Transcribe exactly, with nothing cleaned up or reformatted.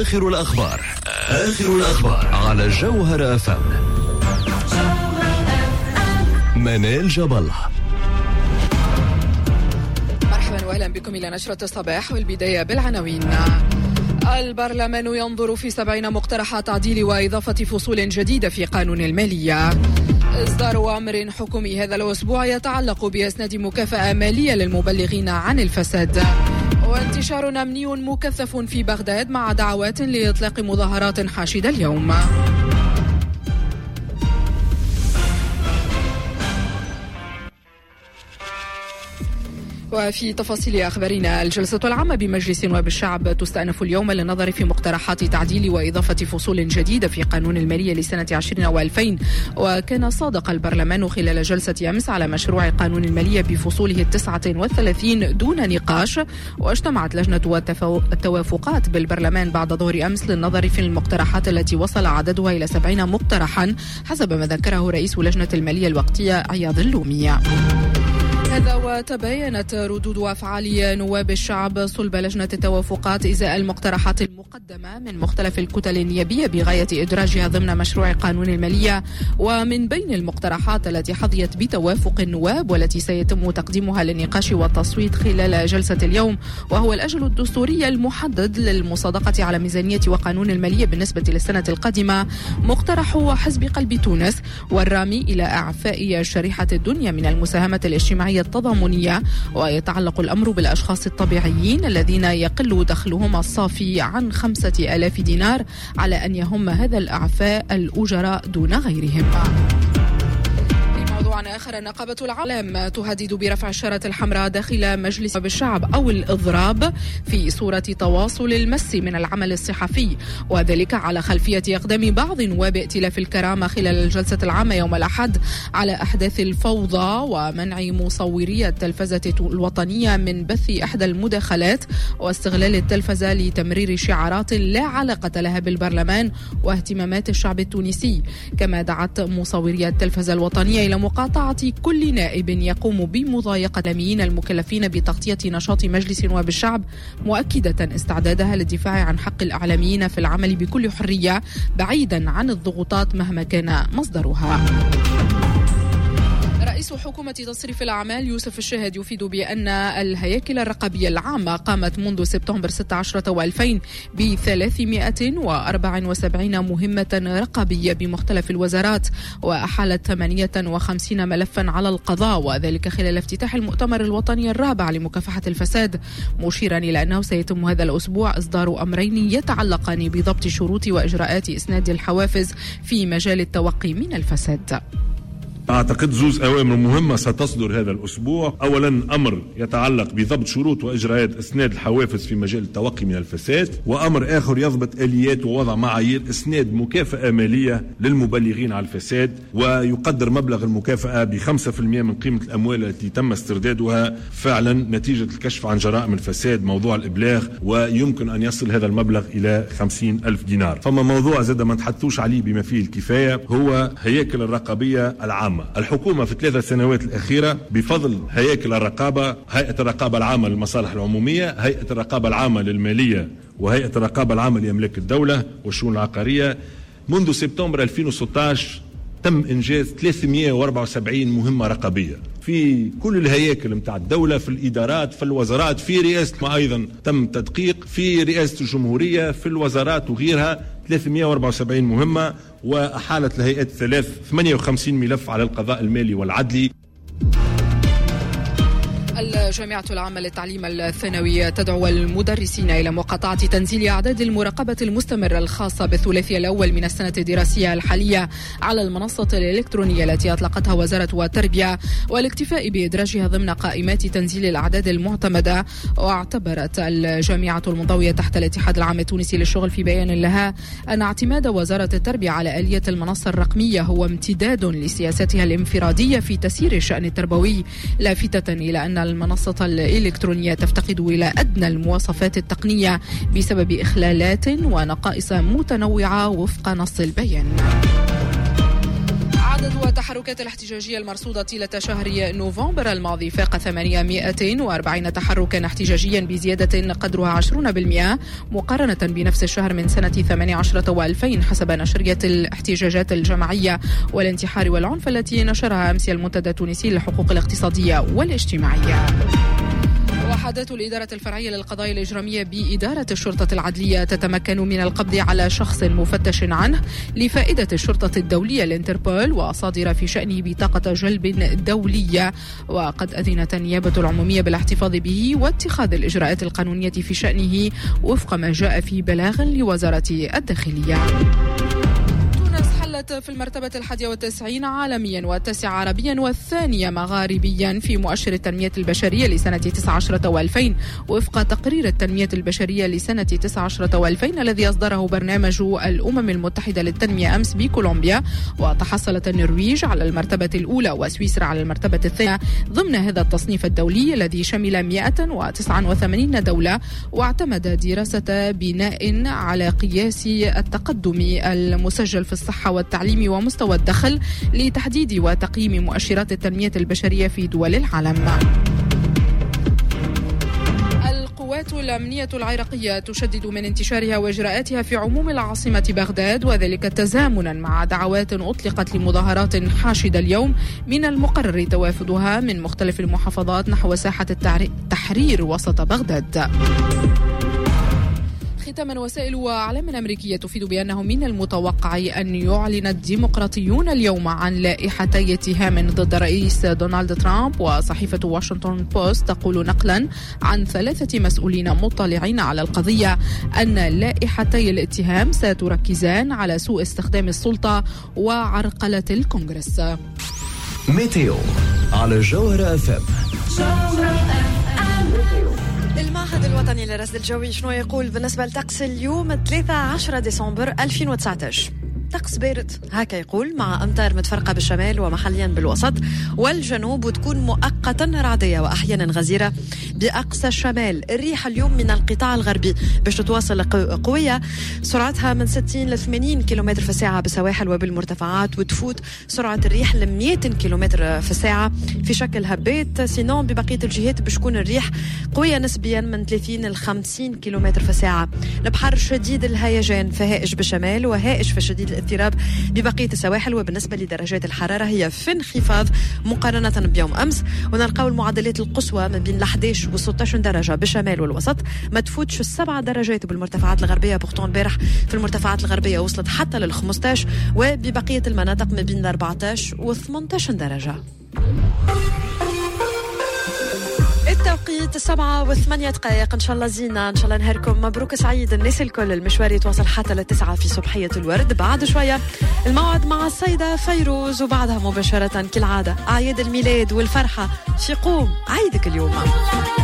آخر الأخبار آخر الأخبار على جوهر أف أم. منال جبل. مرحبا واهلا بكم إلى نشرة الصباح، والبداية بالعناوين. البرلمان ينظر في سبعين مقترحات تعديل وإضافة فصول جديدة في قانون المالية. إصدار أمر حكومي هذا الأسبوع يتعلق بإسناد مكافأة مالية للمبلغين عن الفساد. وانتشار أمني مكثف في بغداد مع دعوات لإطلاق مظاهرات حاشدة اليوم. وفي تفاصيل أخبارنا، الجلسة العامة بمجلس نواب الشعب تستأنف اليوم للنظر في مقترحات تعديل وإضافة فصول جديدة في قانون المالية لسنة عشرين وألفين. وكان صادق البرلمان خلال جلسة أمس على مشروع قانون المالية بفصوله التسعة والثلاثين دون نقاش. واجتمعت لجنة التوافقات بالبرلمان بعد ظهر أمس للنظر في المقترحات التي وصل عددها إلى سبعين مقترحا حسب ما ذكره رئيس لجنة المالية الوقتية عياض اللومي. هذا وتباينت ردود أفعال نواب الشعب صلب لجنة التوافقات إزاء المقترحات المقدمة من مختلف الكتل النيابية بغاية إدراجها ضمن مشروع قانون المالية. ومن بين المقترحات التي حظيت بتوافق النواب والتي سيتم تقديمها للنقاش والتصويت خلال جلسة اليوم، وهو الأجل الدستوري المحدد للمصادقة على ميزانية وقانون المالية بالنسبة للسنة القادمة، مقترح حزب قلب تونس والرامي إلى إعفاء شريحة الدنيا من المساهمة الاجتماعية التضامنية. ويتعلق الأمر بالأشخاص الطبيعيين الذين يقل دخلهم الصافي عن خمسة آلاف دينار على أن يهم هذا الإعفاء الأجراء دون غيرهم. موضوع آخر، النقابة العام تهدد برفع الشارة الحمراء داخل مجلس الشعب أو الإضراب في صورة تواصل المس من العمل الصحفي، وذلك على خلفية إقدام بعض نواب ائتلاف الكرامة خلال الجلسة العامة يوم الأحد على أحداث الفوضى ومنع مصوري التلفزة الوطنية من بث إحدى المداخلات واستغلال التلفزة لتمرير شعارات لا علاقة لها بالبرلمان واهتمامات الشعب التونسي. كما دعت مصوري التلفزة الوطنية إلى مقاطعة كل نائب يقوم بمضايقة الإعلاميين المكلفين بتغطية نشاط مجلس نواب الشعب، مؤكدة استعدادها للدفاع عن حق الإعلاميين في العمل بكل حرية بعيدا عن الضغوطات مهما كان مصدرها. رئيس حكومة تصريف الأعمال يوسف الشاهد يفيد بأن الهياكل الرقابية العامة قامت منذ سبتمبر ستة عشر وألفين ب ثلاثمائة وأربعة وسبعين مهمة رقابية بمختلف الوزارات، وأحالت ثمانية وخمسين ملفا على القضاء، وذلك خلال افتتاح المؤتمر الوطني الرابع لمكافحة الفساد، مشيرا إلى أنه سيتم هذا الأسبوع إصدار أمرين يتعلقان بضبط شروط وإجراءات إسناد الحوافز في مجال التوقي من الفساد. أعتقد زوز أوامر مهمة ستصدر هذا الأسبوع. أولا أمر يتعلق بضبط شروط وإجراءات إسناد الحوافز في مجال التوقي من الفساد، وأمر آخر يضبط آليات ووضع معايير إسناد مكافأة مالية للمبلغين على الفساد، ويقدر مبلغ المكافأة بخمسة في المئة من قيمة الأموال التي تم استردادها فعلا نتيجة الكشف عن جرائم الفساد موضوع الإبلاغ، ويمكن أن يصل هذا المبلغ إلى خمسين ألف دينار. فما موضوع زاد ما نتحدثوش عليه بما فيه الكفاية هو هياكل الرقابية العامة. الحكومة في الثلاثة سنوات الأخيرة بفضل هياكل الرقابة، هيئة الرقابة العامة للمصالح العمومية، هيئة الرقابة العامة للمالية، وهيئة الرقابة العامة لأملاك الدولة والشؤون العقارية، منذ سبتمبر ألفين وستة عشر تم إنجاز ثلاثمائة وأربعة وسبعين مهمة رقابية في كل الهياكل متاع الدولة، في الإدارات، في الوزارات، في رئاسة ما أيضا تم تدقيق في رئاسة الجمهورية، في الوزارات وغيرها ثلاثمائة وأربعة وسبعين مهمة، وأحالت الهيئات ثلاث ثمانية وخمسين ملف على القضاء المالي والعدلي. الجامعة العامة للتعليم الثانوي تدعو المدرسين إلى مقاطعة تنزيل أعداد المراقبة المستمرة الخاصة بالثلاثي الأول من السنة الدراسية الحالية على المنصة الإلكترونية التي أطلقتها وزارة التربية، والاكتفاء بإدراجها ضمن قائمات تنزيل الأعداد المعتمدة. واعتبرت الجامعة المنضوية تحت الاتحاد العام التونسي للشغل في بيان لها أن اعتماد وزارة التربية على آلية المنصة الرقمية هو امتداد لسياستها الانفرادية في تسيير الشأن التربوي، لافتة إلى أن المنصة الإلكترونية تفتقد إلى أدنى المواصفات التقنية بسبب إخلالات ونقائص متنوعة وفق نص البيان. عدد التحركات الاحتجاجية المرصودة طيلة شهر نوفمبر الماضي فاق ثمانمائة وأربعين تحركا احتجاجيا بزيادة قدرها عشرين بالمئة مقارنة بنفس الشهر من سنة ثمانية عشر وألفين حسب نشرية الاحتجاجات الجماعية والانتحار والعنف التي نشرها أمس المنتدى التونسي للحقوق الاقتصادية والاجتماعية. وحدات الإدارة الفرعية للقضايا الإجرامية بإدارة الشرطة العدلية تتمكن من القبض على شخص مفتش عنه لفائدة الشرطة الدولية الانتربول وصادر في شأنه بطاقة جلب دولية، وقد أذنت النيابة العمومية بالاحتفاظ به واتخاذ الإجراءات القانونية في شأنه وفق ما جاء في بلاغ لوزارة الداخلية. في المرتبة الحادية والتسعين عالميا والتاسعة عربيا والثانية مغاربيا في مؤشر التنمية البشرية لسنة تسعة عشر وألفين وفق تقرير التنمية البشرية لسنة تسعة عشر وألفين الذي أصدره برنامج الأمم المتحدة للتنمية أمس بكولومبيا. وتحصلت النرويج على المرتبة الأولى وسويسرا على المرتبة الثانية ضمن هذا التصنيف الدولي الذي شمل مئة وتسعة وثمانين دولة واعتمد دراسة بناء على قياس التقدم المسجل في الصحة والتعليم ومستوى الدخل لتحديد وتقييم مؤشرات التنمية البشرية في دول العالم. القوات الأمنية العراقية تشدد من انتشارها وإجراءاتها في عموم العاصمة بغداد، وذلك تزامنا مع دعوات أطلقت لمظاهرات حاشدة اليوم من المقرر توافدها من مختلف المحافظات نحو ساحة التحرير وسط بغداد. ختاما، وسائل وأعلام أمريكية تفيد بأنه من المتوقع أن يعلن الديمقراطيون اليوم عن لائحتي اتهام ضد الرئيس دونالد ترامب. وصحيفة واشنطن بوست تقول نقلا عن ثلاثة مسؤولين مطلعين على القضية أن لائحتي الاتهام ستركزان على سوء استخدام السلطة وعرقلة الكونغرس. ميتيو على جوهرة اف ام. المعهد الوطني للرصد الجوي شنو يقول بالنسبة لطقس اليوم ثلاثة عشر ديسمبر ألفين وتسعة عشر؟ طقس بارد هكا يقول، مع أمطار متفرقة بالشمال ومحليا بالوسط والجنوب، وتكون مؤقتا رعدية وأحيانا غزيرة بأقصى الشمال. الريح اليوم من القطاع الغربي باش تتواصل قوية، سرعتها من ستين ل ثمانين كيلومتر في الساعة بالسواحل وبالمرتفعات، وتفوت سرعة الريح ل مئة كيلومتر في الساعة في شكل هبات. سينون ببقية الجهات باش تكون الريح قوية نسبيا من ثلاثين ل خمسين كيلومتر في الساعة. البحر شديد الهيجان، فهائج بالشمال وهائج في شديد الاضطراب ببقية السواحل. وبالنسبة لدرجات الحرارة هي في انخفاض مقارنة بيوم أمس، ونلقاو المعدلات القصوى ما بين ستة عشر و ستة عشر درجة بالشمال والوسط، ما تفوتش السبع درجات بالمرتفعات الغربية. بورتون البارح في المرتفعات الغربية وصلت حتى لل خمسة عشر، وببقية المناطق ما بين أربعة عشر و ثمانية عشر درجة. التوقيت السبعة وثمانية دقائق. إن شاء الله زينة، إن شاء الله نهاركم مبروك سعيد الناس الكل. المشوار يتواصل حتى للتسعة في صبحية الورد. بعد شوية الموعد مع السيدة فيروز، وبعدها مباشرة كالعادة أعياد الميلاد والفرحة في قوم عيدك اليوم.